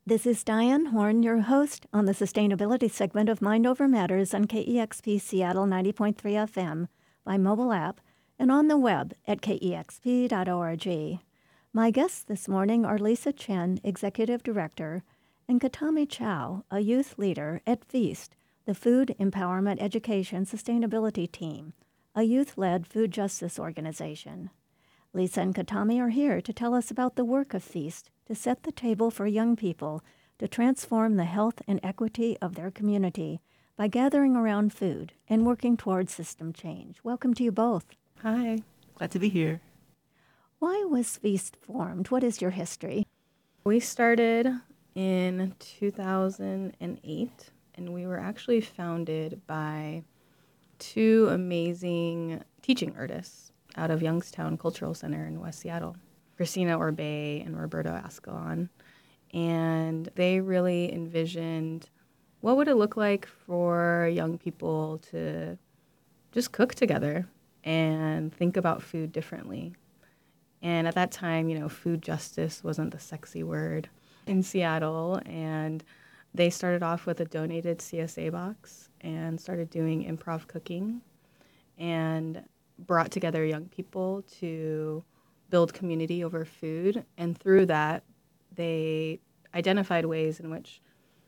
This is Diane Horn, your host on the sustainability segment of Mind Over Matters on KEXP Seattle 90.3 FM by mobile app and on the web at kexp.org. My guests this morning are Lisa Chen, Executive Director, and Katami Chow, a youth leader at FEAST, the Food Empowerment Education Sustainability Team, a youth-led food justice organization. Lisa and Katami are here to tell us about the work of FEAST to set the table for young people to transform the health and equity of their community by gathering around food and working towards system change. Welcome to you both. Hi, glad to be here. Why was FEAST formed? What is your history? We started in 2008, and we were actually founded by two amazing teaching artists out of Youngstown Cultural Center in West Seattle, Christina Orbay and Roberto Ascalon. And they really envisioned what would it look like for young people to just cook together and think about food differently. And at that time, food justice wasn't the sexy word in Seattle. And they started off with a donated CSA box and started doing improv cooking and brought together young people to build community over food. And through that, they identified ways in which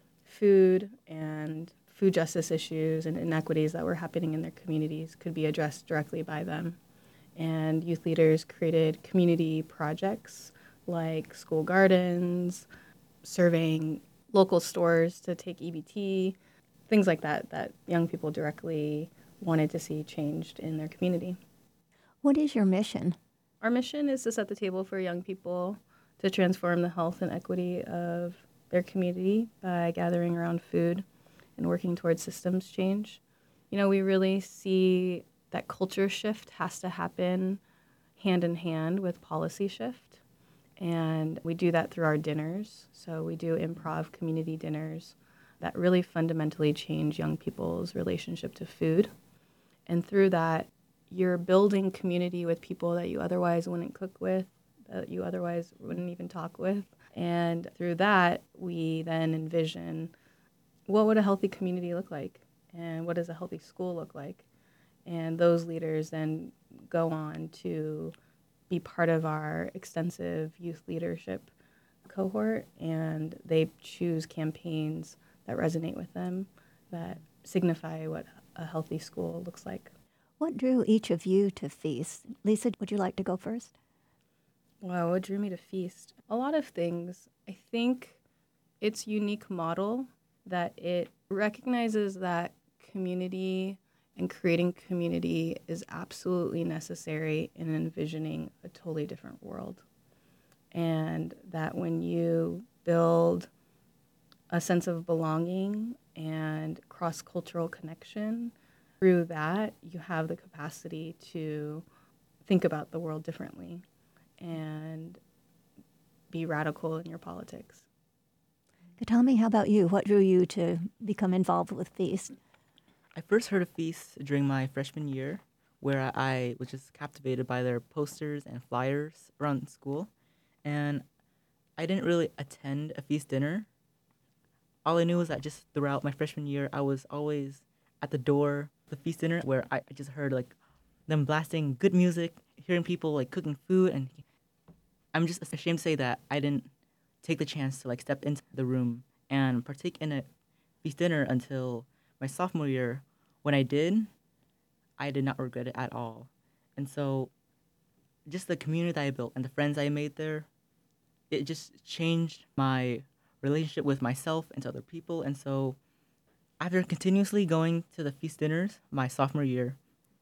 food and food justice issues and inequities that were happening in their communities could be addressed directly by them. And youth leaders created community projects like school gardens, surveying local stores to take EBT, things like that young people directly wanted to see changed in their community. What is your mission? Our mission is to set the table for young people to transform the health and equity of their community by gathering around food and working towards systems change. We really see that culture shift has to happen hand in hand with policy shift. And we do that through our dinners. So we do improv community dinners that really fundamentally change young people's relationship to food. And through that, you're building community with people that you otherwise wouldn't cook with, that you otherwise wouldn't even talk with. And through that, we then envision what would a healthy community look like and what does a healthy school look like. And those leaders then go on to be part of our extensive youth leadership cohort, and they choose campaigns that resonate with them, that signify what a healthy school looks like. What drew each of you to FEAST? Lisa, would you like to go first? Wow, what drew me to FEAST? A lot of things. I think its unique model that it recognizes that community and creating community is absolutely necessary in envisioning a totally different world. And that when you build a sense of belonging and cross-cultural connection, through that, you have the capacity to think about the world differently and be radical in your politics. Katami, how about you? What drew you to become involved with FEAST? I first heard of FEAST during my freshman year, where I was just captivated by their posters and flyers around school. And I didn't really attend a FEAST dinner. All I knew was that just throughout my freshman year, I was always at the door of the FEAST dinner where I just heard them blasting good music, hearing people cooking food, and I'm just ashamed to say that I didn't take the chance to step into the room and partake in a FEAST dinner until my sophomore year. When I did not regret it at all. And so just the community that I built and the friends I made there, it just changed my relationship with myself and to other people. And so after continuously going to the FEAST dinners my sophomore year,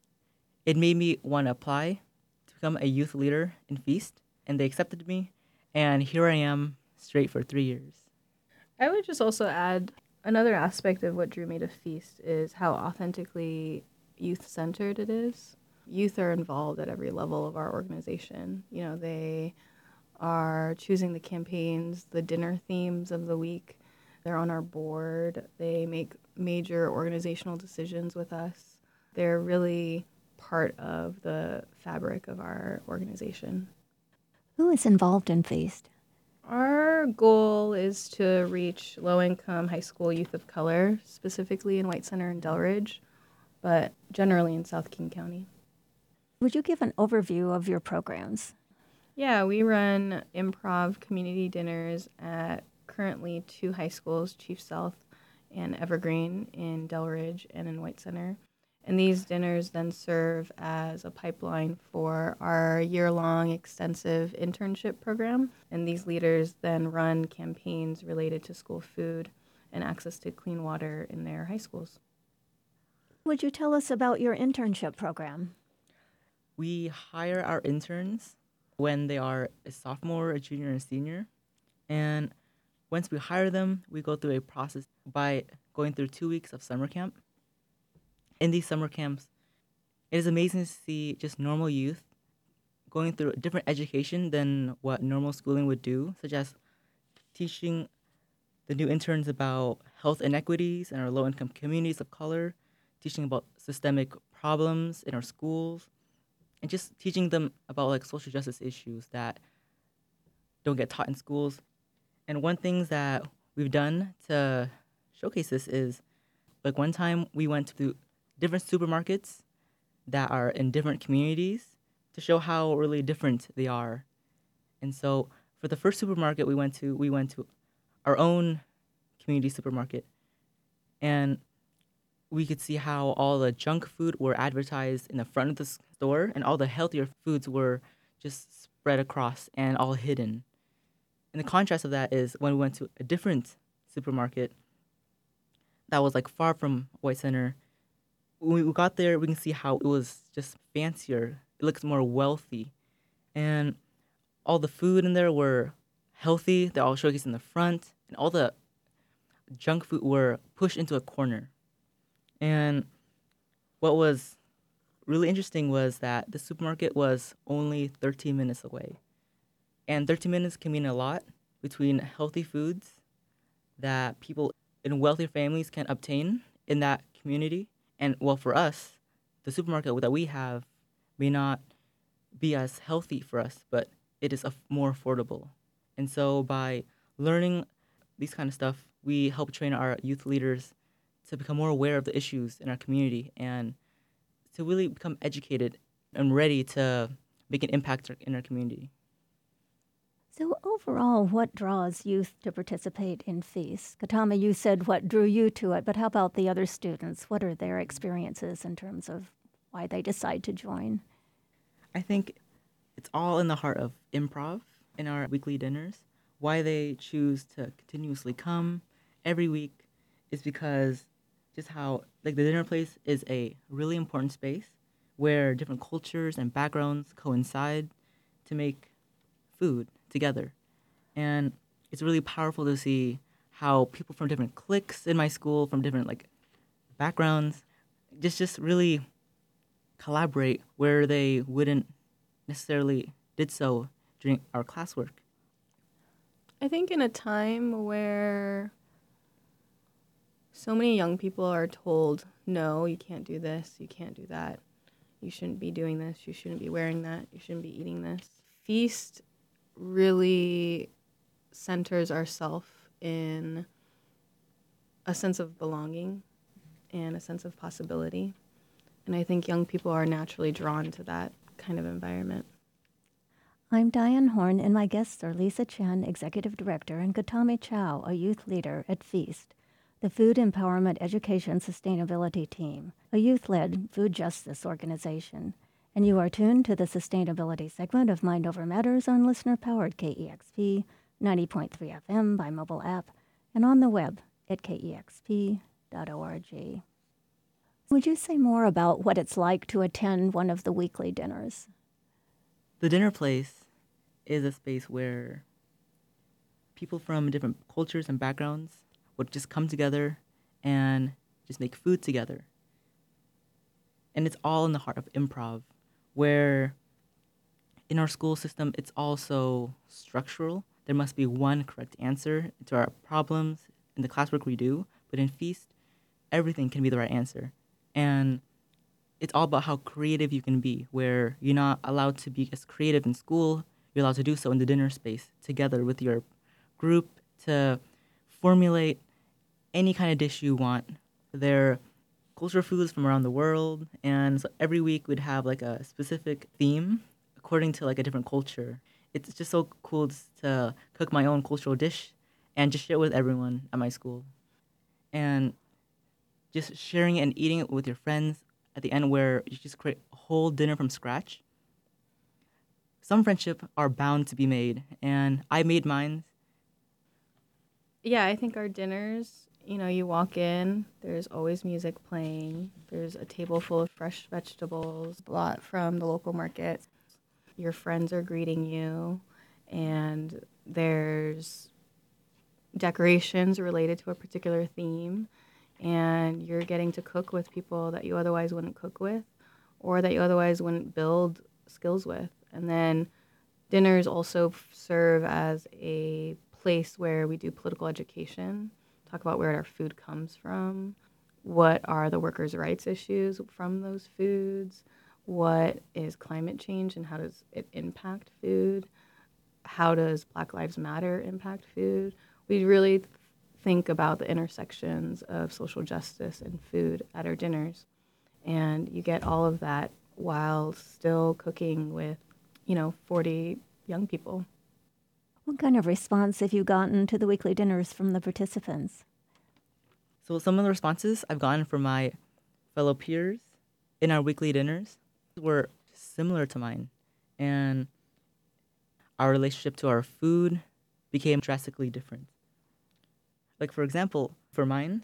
it made me want to apply to become a youth leader in FEAST, and they accepted me, and here I am straight for 3 years. I would just also add another aspect of what drew me to FEAST is how authentically youth-centered it is. Youth are involved at every level of our organization. They are choosing the campaigns, the dinner themes of the week. They're on our board. They make major organizational decisions with us. They're really part of the fabric of our organization. Who is involved in FEAST? Our goal is to reach low-income high school youth of color, specifically in White Center and Delridge, but generally in South King County. Would you give an overview of your programs? Yeah, we run improv community dinners at currently 2 high schools, Chief South and Evergreen in Delridge and in White Center. And these dinners then serve as a pipeline for our year-long extensive internship program. And these leaders then run campaigns related to school food and access to clean water in their high schools. Would you tell us about your internship program? We hire our interns when they are a sophomore, a junior, and a senior. And once we hire them, we go through a process by going through 2 weeks of summer camp. In these summer camps, it is amazing to see just normal youth going through a different education than what normal schooling would do, such as teaching the new interns about health inequities in our low-income communities of color, teaching about systemic problems in our schools, and just teaching them about like social justice issues that don't get taught in schools. And one thing that we've done to showcase this is, like one time we went to different supermarkets that are in different communities to show how really different they are. And so for the first supermarket we went to our own community supermarket, and we could see how all the junk food were advertised in the front of the store and all the healthier foods were just spread across and all hidden. And the contrast of that is when we went to a different supermarket that was like far from White Center. When we got there, we can see how it was just fancier. It looks more wealthy. And all the food in there were healthy. They're all showcased in the front. And all the junk food were pushed into a corner. And what was really interesting was that the supermarket was only 13 minutes away. And 13 minutes can mean a lot between healthy foods that people in wealthier families can obtain in that community. And well, for us, the supermarket that we have may not be as healthy for us, but it is more affordable. And so by learning these kind of stuff, we help train our youth leaders to become more aware of the issues in our community and to really become educated and ready to make an impact in our community. So overall, what draws youth to participate in Feast? Katama, you said what drew you to it, but how about the other students? What are their experiences in terms of why they decide to join? I think it's all in the heart of improv in our weekly dinners. Why they choose to continuously come every week is because just how like the dinner place is a really important space where different cultures and backgrounds coincide to make food together. And it's really powerful to see how people from different cliques in my school, from different like backgrounds, just really collaborate where they wouldn't necessarily did so during our classwork. I think in a time where so many young people are told, no, you can't do this, you can't do that, you shouldn't be doing this, you shouldn't be wearing that, you shouldn't be eating this. Feast really centers ourselves in a sense of belonging and a sense of possibility. And I think young people are naturally drawn to that kind of environment. I'm Diane Horn, and my guests are Lisa Chen, Executive Director, and Katame Chow, a youth leader at Feast, the Food Empowerment Education Sustainability Team, a youth-led food justice organization. And you are tuned to the sustainability segment of Mind Over Matters on listener-powered KEXP 90.3 FM by mobile app and on the web at kexp.org. Would you say more about what it's like to attend one of the weekly dinners? The dinner place is a space where people from different cultures and backgrounds would just come together and just make food together. And it's all in the heart of improv, where in our school system, it's also structural. There must be one correct answer to our problems in the classwork we do, but in Feast, everything can be the right answer. And it's all about how creative you can be, where you're not allowed to be as creative in school, you're allowed to do so in the dinner space together with your group to formulate any kind of dish you want. They're cultural foods from around the world, and so every week we'd have like a specific theme according to like a different culture. It's just so cool to cook my own cultural dish and just share it with everyone at my school. And just sharing it and eating it with your friends at the end where you just create a whole dinner from scratch. Some friendship are bound to be made, and I made mine. Yeah, I think our dinners, you walk in, there's always music playing. There's a table full of fresh vegetables, brought from the local market. Your friends are greeting you, and there's decorations related to a particular theme, and you're getting to cook with people that you otherwise wouldn't cook with or that you otherwise wouldn't build skills with. And then dinners also serve as a place where we do political education, talk about where our food comes from, what are the workers' rights issues from those foods, what is climate change and how does it impact food, how does Black Lives Matter impact food. We really think about the intersections of social justice and food at our dinners. And you get all of that while still cooking with, 40 young people. What kind of response have you gotten to the weekly dinners from the participants? So some of the responses I've gotten from my fellow peers in our weekly dinners were similar to mine. And our relationship to our food became drastically different. Like, for example, for mine,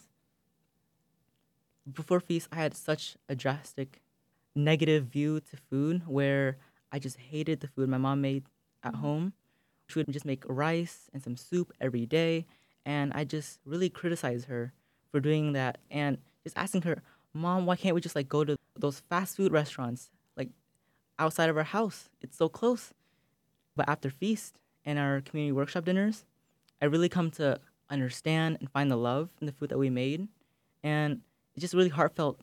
before feast, I had such a drastic negative view to food where I just hated the food my mom made at home. She would just make rice and some soup every day, and I just really criticized her for doing that and just asking her, Mom, why can't we just like go to those fast food restaurants like outside of our house? It's so close. But after feast and our community workshop dinners, I really come to understand and find the love in the food that we made. And it's just really heartfelt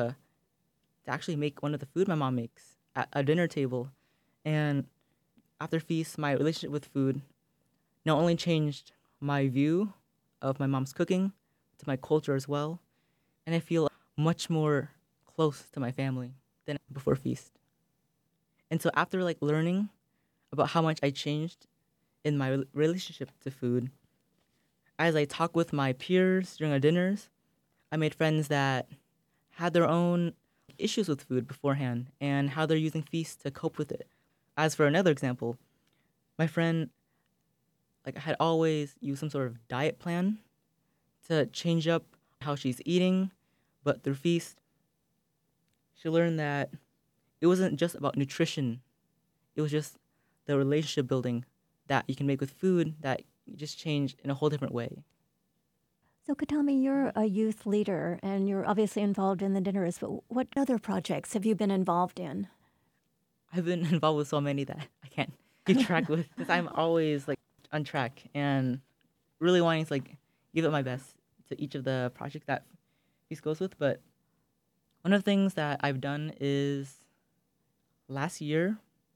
to actually make one of the food my mom makes at a dinner table. And after feast, my relationship with food not only changed my view of my mom's cooking, to my culture as well, and I feel much more close to my family than before feast. And so after like learning about how much I changed in my relationship to food, as I talk with my peers during our dinners, I made friends that had their own issues with food beforehand and how they're using feast to cope with it. As for another example, my friend like had always used some sort of diet plan to change up how she's eating, but through feast, she learned that it wasn't just about nutrition. It was just the relationship building that you can make with food that you just change in a whole different way. So, Katami, you're a youth leader and you're obviously involved in the dinners, but what other projects have you been involved in? I've been involved with so many that I can't keep track with because I'm always like on track and really wanting to like give it my best to each of the projects that Feast goes with. But one of the things that I've done is last year,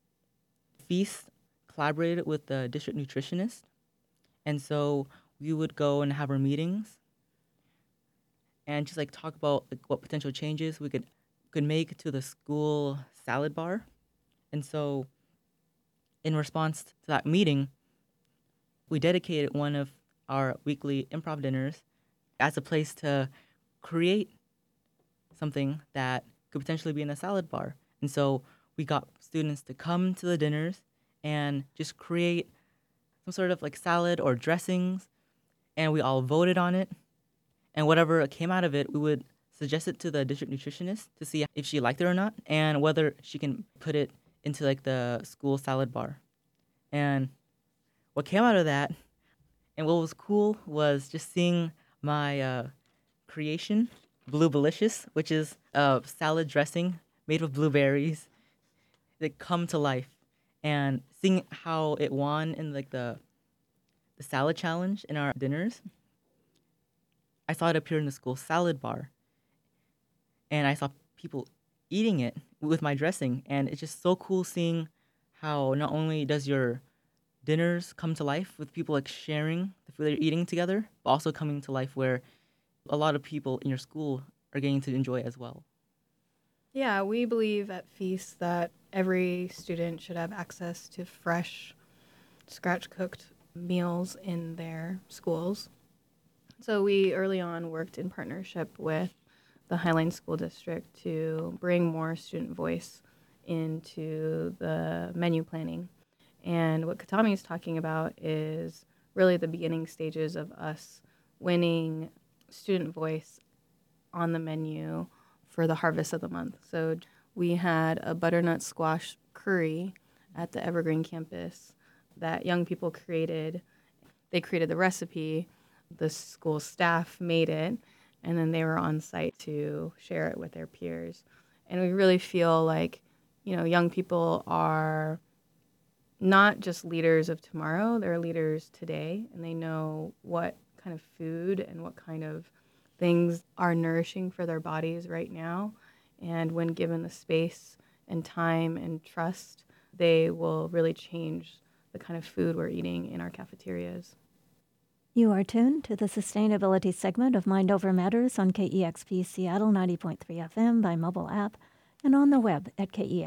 Feast collaborated with the district nutritionist. And so we would go and have our meetings and just like talk about like what potential changes we could make to the school salad bar. And so in response to that meeting, we dedicated one of our weekly improv dinners as a place to create something that could potentially be in a salad bar. And so we got students to come to the dinners and just create some sort of like salad or dressings, and we all voted on it. And whatever came out of it, we would suggest it to the district nutritionist to see if she liked it or not, and whether she can put it into like the school salad bar. And what came out of that, and what was cool, was just seeing my creation, Blue Belicious, which is a salad dressing made with blueberries, that come to life, and seeing how it won in like the salad challenge in our dinners. I saw it appear in the school salad bar, and I saw people eating it with my dressing, and it's just so cool seeing how not only does your dinners come to life with people like sharing the food they're eating together, but also coming to life where a lot of people in your school are getting to enjoy it as well. Yeah, we believe at Feast that every student should have access to fresh, scratch-cooked meals in their schools. So we early on worked in partnership with the Highline School District to bring more student voice into the menu planning. And what Katami is talking about is really the beginning stages of us winning student voice on the menu for the harvest of the month. So we had a butternut squash curry at the Evergreen campus that young people created. They created the recipe, the school staff made it, and then they were on site to share it with their peers. And we really feel like, young people are not just leaders of tomorrow, they're leaders today, and they know what kind of food and what kind of things are nourishing for their bodies right now. And when given the space and time and trust, they will really change the kind of food we're eating in our cafeterias. You are tuned to the sustainability segment of Mind Over Matters on KEXP Seattle 90.3 FM by mobile app and on the web at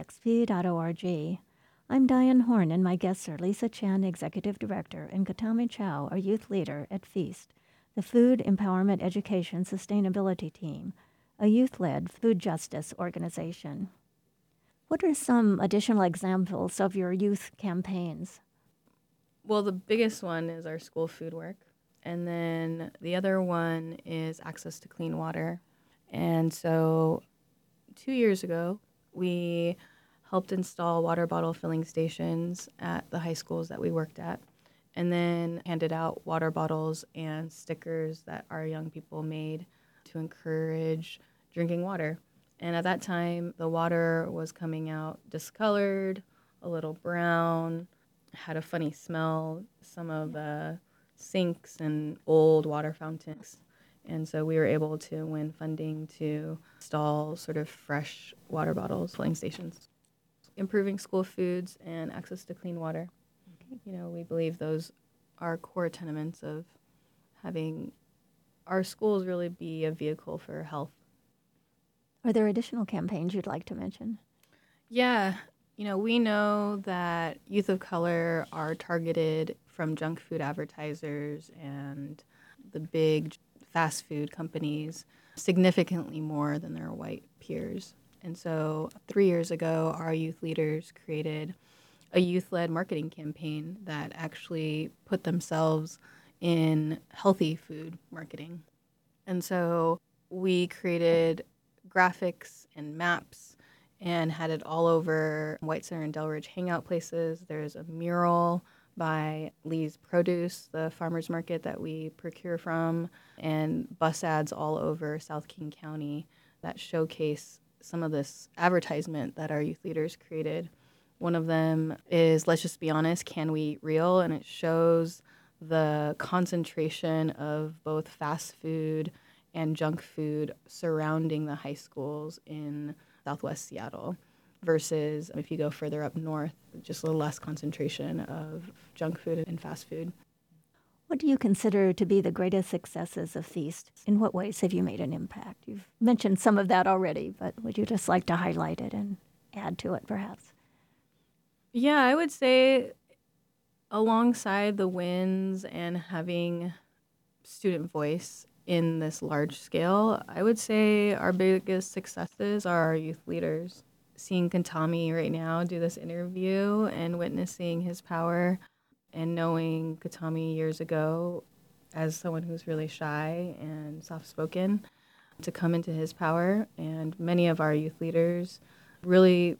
kexp.org. I'm Diane Horn, and my guests are Lisa Chen, Executive Director, and Katami Chow, a youth leader at Feast, the Food Empowerment Education Sustainability Team, a youth-led food justice organization. What are some additional examples of your youth campaigns? Well, the biggest one is our school food work. And then the other one is access to clean water. And so 2 years ago, we helped install water bottle filling stations at the high schools that we worked at, and then handed out water bottles and stickers that our young people made to encourage drinking water. And at that time, the water was coming out discolored, a little brown, had a funny smell, some of the sinks and old water fountains. And so we were able to win funding to install sort of fresh water bottles, filling stations. Improving school foods and access to clean water. We believe those are core tenements of having our schools really be a vehicle for health. Are there additional campaigns you'd like to mention? Yeah. We know that youth of color are targeted from junk food advertisers and the big fast food companies significantly more than their white peers. And so 3 years ago, our youth leaders created a youth-led marketing campaign that actually put themselves in healthy food marketing. And so we created graphics and maps and had it all over White Center and Delridge hangout places. There's a mural by Lee's Produce, the farmers market that we procure from, and bus ads all over South King County that showcase some of this advertisement that our youth leaders created. One of them is Let's Just Be Honest, Can We Eat Real? And it shows the concentration of both fast food and junk food surrounding the high schools in Southwest Seattle versus if you go further up north, just a little less concentration of junk food and fast food. What do you consider to be the greatest successes of Feast? In what ways have you made an impact? You've mentioned some of that already, but would you just like to highlight it and add to it, perhaps? Yeah, I would say alongside the wins and having student voice in this large scale, I would say our biggest successes are our youth leaders. Seeing Katami right now do this interview and witnessing his power, and knowing Katami years ago as someone who's really shy and soft-spoken, to come into his power. And many of our youth leaders really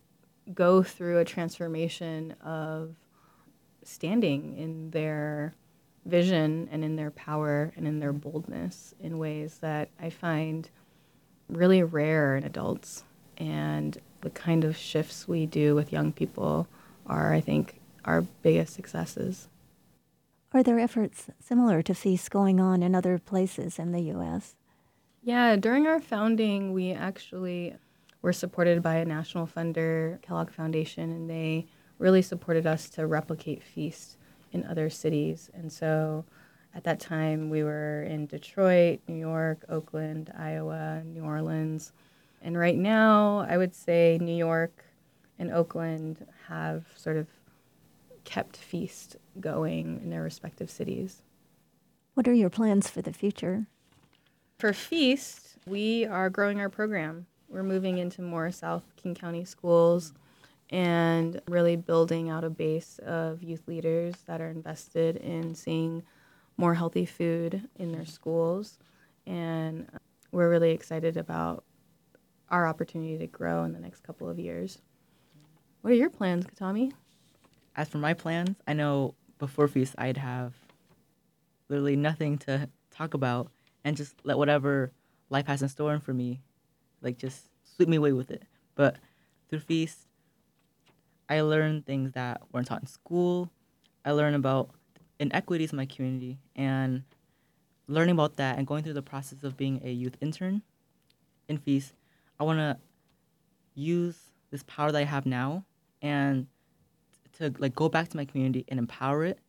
go through a transformation of standing in their vision and in their power and in their boldness in ways that I find really rare in adults. And the kind of shifts we do with young people are, I think, our biggest successes. Are there efforts similar to Feast going on in other places in the U.S.? Yeah, during our founding, we actually were supported by a national funder, Kellogg Foundation, and they really supported us to replicate Feast in other cities. And so at that time, we were in Detroit, New York, Oakland, Iowa, New Orleans. And right now, I would say New York and Oakland have sort of kept Feast going in their respective cities. What are your plans for the future? For Feast, we are growing our program. We're moving into more South King County schools and really building out a base of youth leaders that are invested in seeing more healthy food in their schools. And we're really excited about our opportunity to grow in the next couple of years. What are your plans, Katami? As for my plans, I know before Feast I'd have literally nothing to talk about and just let whatever life has in store for me, like just sweep me away with it. But through Feast, I learned things that weren't taught in school. I learned about inequities in my community, and learning about that and going through the process of being a youth intern in Feast, I want to use this power that I have now and to like go back to my community and empower it.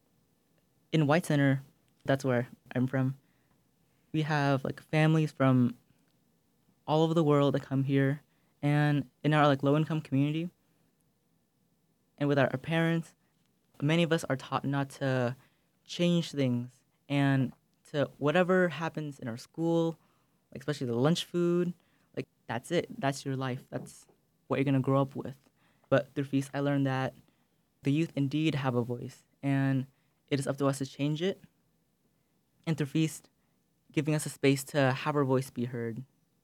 In White Center, that's where I'm from. We have like families from all over the world that come here, and in our like low income community, and with our parents, many of us are taught not to change things and to whatever happens in our school, like especially the lunch food, like that's it. That's your life. That's what you're gonna grow up with. But through Feast, I learned that the youth indeed have a voice, and it is up to us to change it. And through Feast, giving us a space to have our voice be heard.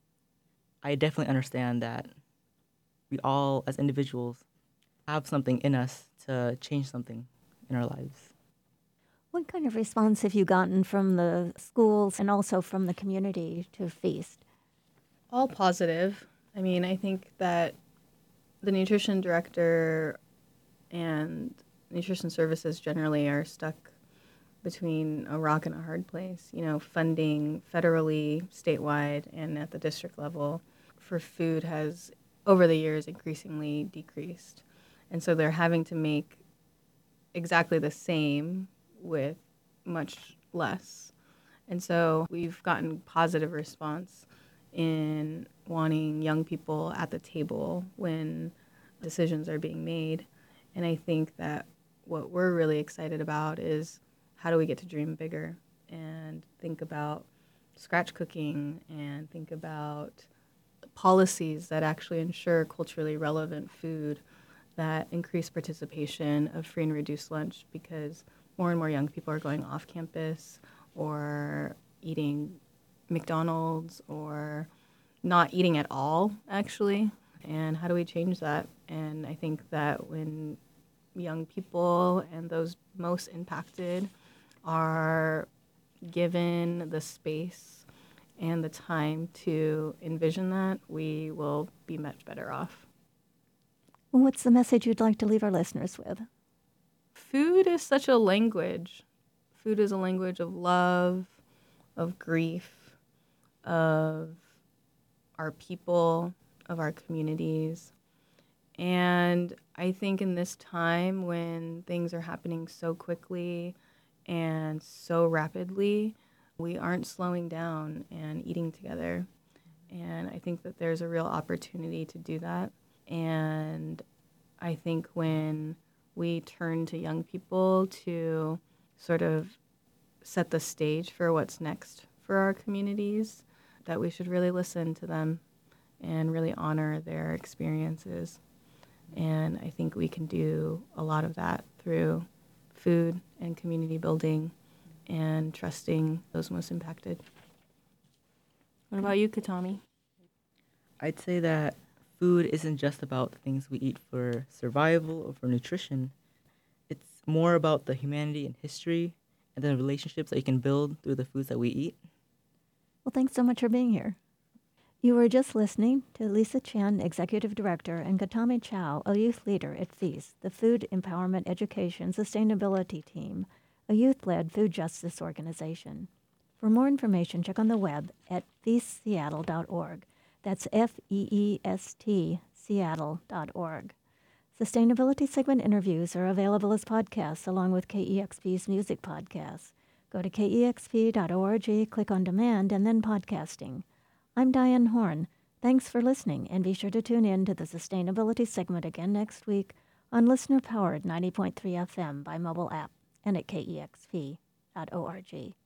I definitely understand that we all, as individuals, have something in us to change something in our lives. What kind of response have you gotten from the schools and also from the community to Feast? All positive. I mean, I think that the nutrition director and nutrition services generally are stuck between a rock and a hard place. You know, funding federally, statewide, and at the district level for food has, over the years, increasingly decreased. And so they're having to make exactly the same with much less. And so we've gotten positive response in wanting young people at the table when decisions are being made. And I think that what we're really excited about is how do we get to dream bigger and think about scratch cooking and think about policies that actually ensure culturally relevant food that increase participation of free and reduced lunch, because more and more young people are going off campus or eating McDonald's or not eating at all, actually. And how do we change that? And I think that when young people and those most impacted are given the space and the time to envision that, we will be much better off. Well, what's the message you'd like to leave our listeners with? Food is such a language. Food is a language of love, of grief, of our people, of our communities. And I think in this time when things are happening so quickly and so rapidly, we aren't slowing down and eating together. And I think that there's a real opportunity to do that. And I think when we turn to young people to sort of set the stage for what's next for our communities, that we should really listen to them and really honor their experiences. And I think we can do a lot of that through food and community building and trusting those most impacted. What about you, Katami? I'd say that food isn't just about the things we eat for survival or for nutrition. It's more about the humanity and history and the relationships that you can build through the foods that we eat. Well, thanks so much for being here. You were just listening to Lisa Chen, Executive Director, and Katami Chow, a youth leader at Feast, the Food Empowerment Education Sustainability Team, a youth-led food justice organization. For more information, check on the web at feastseattle.org. That's FEEST Seattle.org. Sustainability segment interviews are available as podcasts along with KEXP's music podcasts. Go to kexp.org, click on Demand, and then Podcasting. I'm Diane Horn. Thanks for listening, and be sure to tune in to the Sustainability segment again next week on listener-powered 90.3 FM by mobile app and at kexp.org.